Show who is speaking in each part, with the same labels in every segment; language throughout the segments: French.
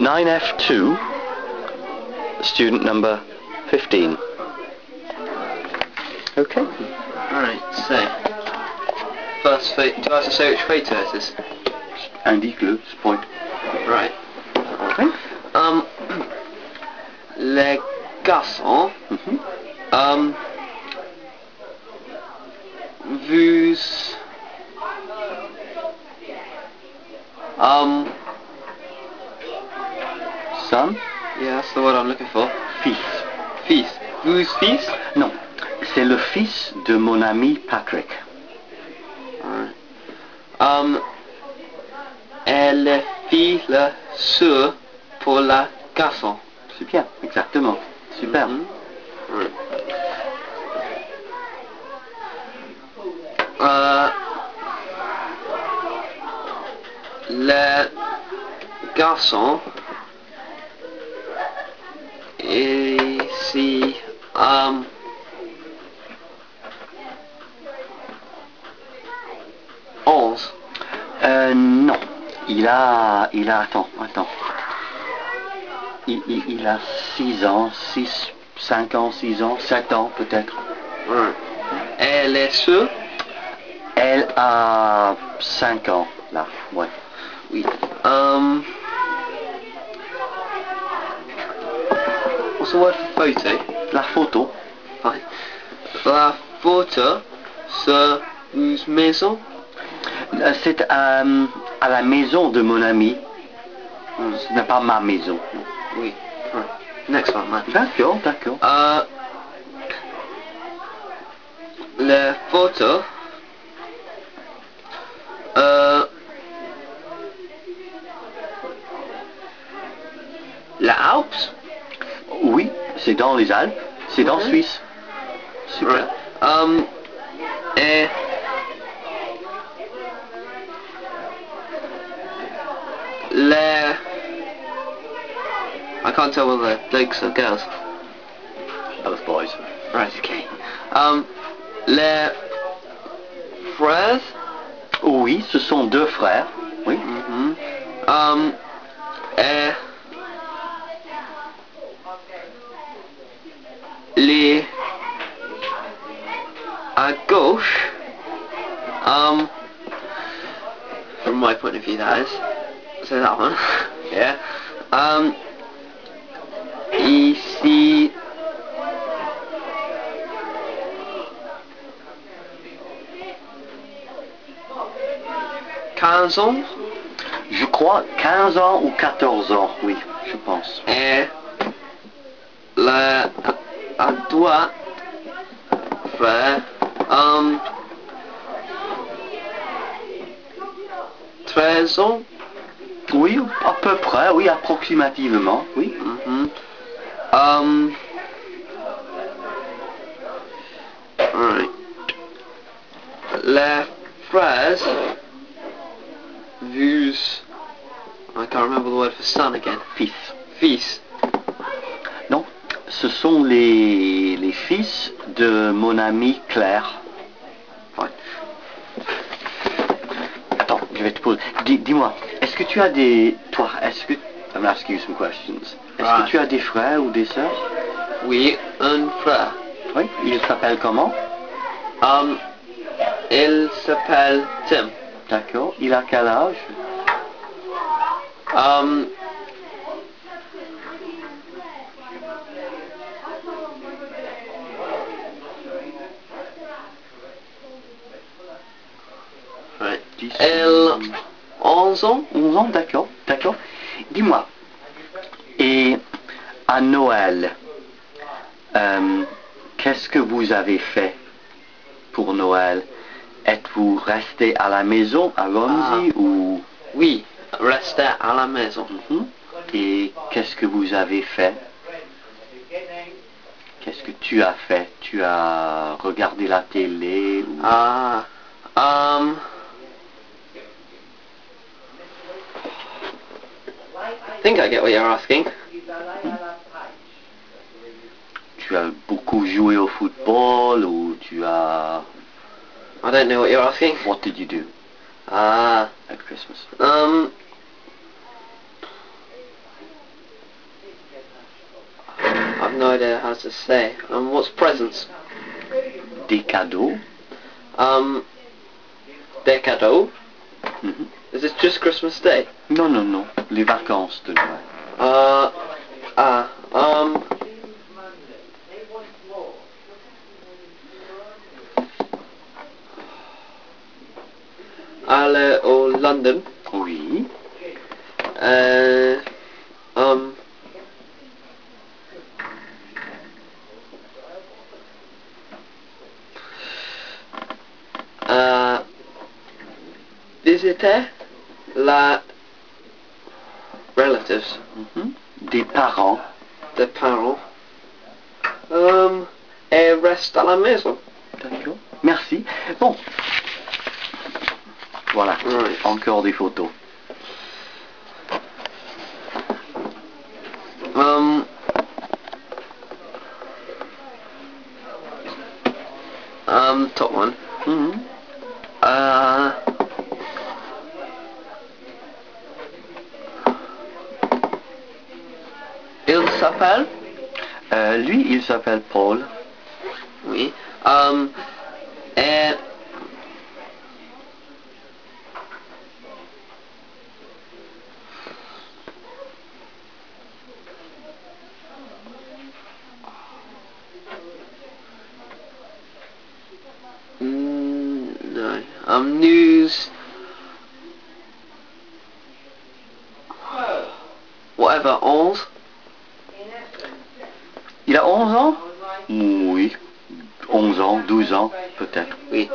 Speaker 1: 9F2, student number 15. Okay.
Speaker 2: Alright, so first do I have to say which photo it is?
Speaker 1: Indique-le, point.
Speaker 2: Right.
Speaker 1: Okay.
Speaker 2: Les garçons, vous
Speaker 1: Son?
Speaker 2: yeah, that's the word I'm looking for.
Speaker 1: Fils.
Speaker 2: Fils. Vous fils?
Speaker 1: Non, c'est le fils de mon ami Patrick.
Speaker 2: Alright. Et les filles la sœur pour la garçon.
Speaker 1: C'est bien, exactement. Super.
Speaker 2: Right. Les garçons ici 11.
Speaker 1: Non. Attends. Il a 6 ans, 5 ans, 6 ans, 7 ans peut-être.
Speaker 2: Right. Et les sœurs?
Speaker 1: Elle a 5 ans, là, ouais.
Speaker 2: Oui. What's the word for photo?
Speaker 1: La photo.
Speaker 2: Fine. La photo sur une maison?
Speaker 1: C'est à la maison de mon ami. Ce n'est pas ma maison.
Speaker 2: Oui. Right. Next one, man.
Speaker 1: D'accord.
Speaker 2: Les photos les Alpes?
Speaker 1: Oui, c'est dans les Alpes. C'est dans Suisse. Super.
Speaker 2: Right. Et les I can't tell whether they're blokes or girls.
Speaker 1: Both boys.
Speaker 2: Right, okay. Les frères?
Speaker 1: Oui, ce sont 2 frères. Oui.
Speaker 2: Et les à gauche, from my point of view that is, so that one, yeah, ici, quinze ans,
Speaker 1: Je crois 15 ans ou 14 ans, oui, je pense.
Speaker 2: et la à droite, frère, 13 ans.
Speaker 1: Oui, à peu près, oui, approximativement, oui.
Speaker 2: Right. Les frères, vus, I can't remember the word for son again.
Speaker 1: Fils.
Speaker 2: Fils.
Speaker 1: Non, ce sont les fils de mon ami Claire.
Speaker 2: Fine.
Speaker 1: Attends, je vais te poser. Dis-moi, est-ce que tu as des... Toi, I'm asking you some questions. Est-ce que tu as des frères ou des sœurs?
Speaker 2: Oui, un frère.
Speaker 1: Oui. Il s'appelle comment?
Speaker 2: Il s'appelle Tim.
Speaker 1: D'accord. Il a quel âge?
Speaker 2: Right.
Speaker 1: 10,
Speaker 2: Il 11 ans.
Speaker 1: 11 ans, d'accord. Dis-moi, et à Noël, qu'est-ce que vous avez fait pour Noël? Êtes-vous resté à la maison à Romsey ou...
Speaker 2: Oui, resté à la maison.
Speaker 1: Et qu'est-ce que vous avez fait? Qu'est-ce que tu as fait? Tu as regardé la télé ou...
Speaker 2: I think I get what you're asking.
Speaker 1: Tu as beaucoup joué au football ou tu as...
Speaker 2: I don't know what you're asking.
Speaker 1: What did you do at Christmas?
Speaker 2: have no idea how to say. What's presents?
Speaker 1: Des cadeaux.
Speaker 2: Des cadeaux?
Speaker 1: Mhm.
Speaker 2: Is it just Christmas Day?
Speaker 1: Non, non, non. Les vacances de Noël.
Speaker 2: Aller au London.
Speaker 1: Oui.
Speaker 2: Visiter la relatives.
Speaker 1: Mhm. Des parents.
Speaker 2: Des parents. Et reste à la maison.
Speaker 1: D'accord. Merci. Bon. Voilà.
Speaker 2: Right.
Speaker 1: Encore des photos.
Speaker 2: Top one.
Speaker 1: Mhm.
Speaker 2: Il s'appelle?
Speaker 1: Lui, il s'appelle Paul.
Speaker 2: Oui. Et no. News. Whatever. 11.
Speaker 1: Il a 11 ans? Oui. 11 ans, 12 ans, peut-être.
Speaker 2: Oui.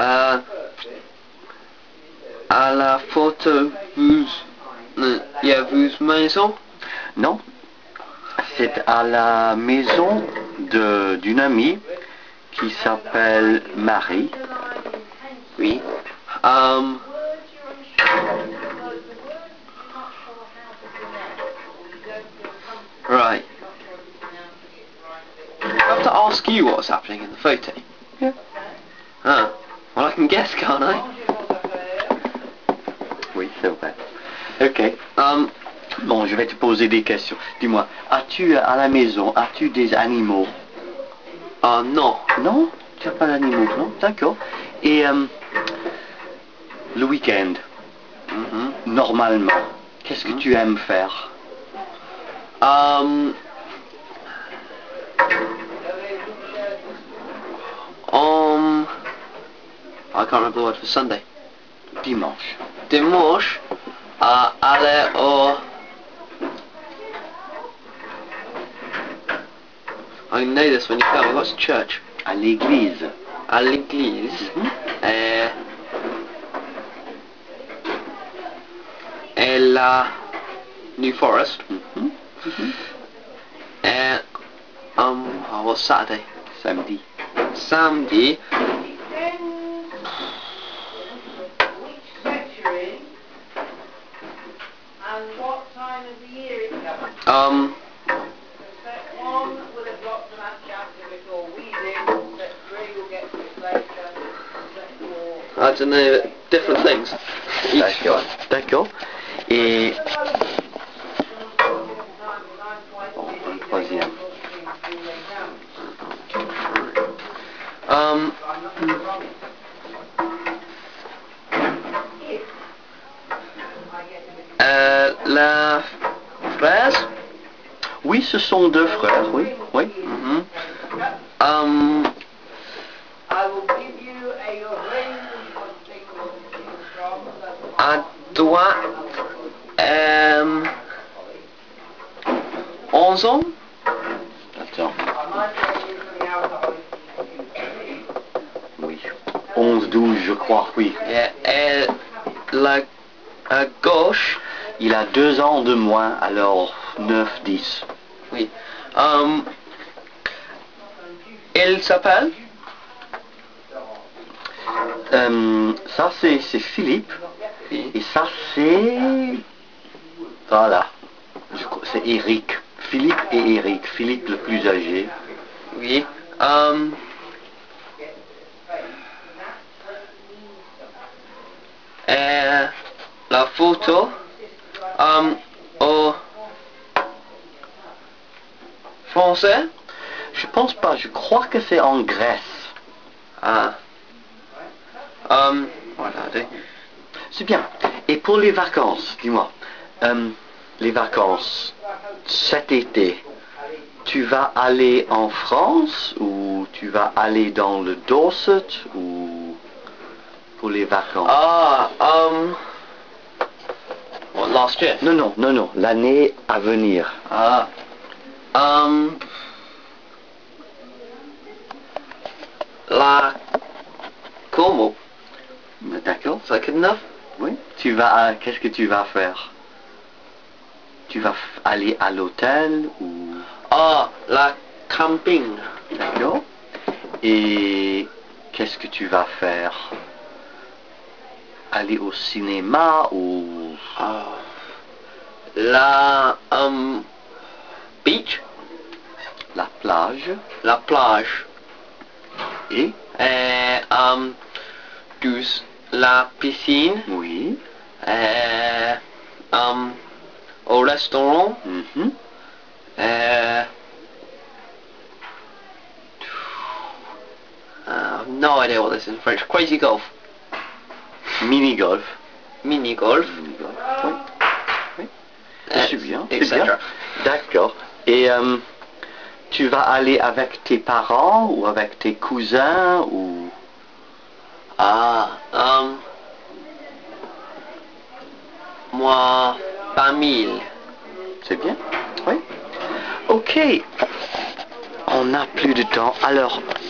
Speaker 2: À la photo, il y a vous maison?
Speaker 1: Non. C'est à la maison d'une amie qui s'appelle Marie.
Speaker 2: Oui. Right. I have to ask you what's happening in the photo.
Speaker 1: Yeah.
Speaker 2: Well, I can guess, can't I?
Speaker 1: Oui, c'est vrai. Ok. Bon, je vais te poser des questions. Dis-moi, as-tu à la maison, as-tu des animaux?
Speaker 2: Non.
Speaker 1: Non? Tu n'as pas d'animaux, non? D'accord. Et le week-end, normalement, qu'est-ce que tu aimes faire?
Speaker 2: I can't remember the word for Sunday.
Speaker 1: Dimanche.
Speaker 2: Dimanche, aller au... I know this when you tell me. What's church?
Speaker 1: À l'église.
Speaker 2: À l'église. Et la New Forest. Et what's Saturday?
Speaker 1: Samedi.
Speaker 2: Samedi.
Speaker 3: And what time of the year it comes? Step 1 will have got to that chapter before we do. Step 3 will get to it later. Step 4...
Speaker 2: I don't know, different things.
Speaker 1: D'accord. D'accord. Et... Bon, un troisième.
Speaker 2: La fraise.
Speaker 1: Oui, ce sont deux frères, oui. Oui.
Speaker 3: I will give you a range of things to choose from.
Speaker 2: À droite. 11 ans.
Speaker 1: Attends.
Speaker 3: I might say you for the alcohol.
Speaker 1: Oui. 11, 12, je crois, oui.
Speaker 2: Et la gauche.
Speaker 1: Il a 2 ans de moins, alors 9, 10.
Speaker 2: Oui. Il s'appelle?
Speaker 1: Ça c'est Philippe.
Speaker 2: Oui.
Speaker 1: Et ça c'est... Voilà. C'est Eric. Philippe et Eric. Philippe le plus âgé.
Speaker 2: Oui. Et la photo. Au Français?
Speaker 1: Je pense pas, je crois que c'est en Grèce.
Speaker 2: Ah. Voilà.
Speaker 1: C'est bien. Et pour les vacances, dis-moi, les vacances, cet été, tu vas aller en France ou tu vas aller dans le Dorset ou pour les vacances?
Speaker 2: What, last year?
Speaker 1: Non, l'année à venir.
Speaker 2: La Como.
Speaker 1: D'accord.
Speaker 2: Is that good enough?
Speaker 1: Oui. Qu'est-ce que tu vas faire? Tu vas aller à l'hôtel ou...
Speaker 2: La camping.
Speaker 1: D'accord. Et qu'est-ce que tu vas faire? Aller au cinéma ou...
Speaker 2: La beach.
Speaker 1: La plage.
Speaker 2: La plage.
Speaker 1: Et...
Speaker 2: La piscine.
Speaker 1: Oui.
Speaker 2: Au restaurant.
Speaker 1: Mhm.
Speaker 2: No idea what this is in French. Crazy golf.
Speaker 1: Mini-golf.
Speaker 2: Mini-golf.
Speaker 1: Mini-golf, oui. Oui. C'est bien, c'est
Speaker 2: Etc.
Speaker 1: bien. D'accord. Et tu vas aller avec tes parents ou avec tes cousins ou...
Speaker 2: Moi, famille.
Speaker 1: C'est bien. Oui. Ok. On n'a plus de temps. Alors,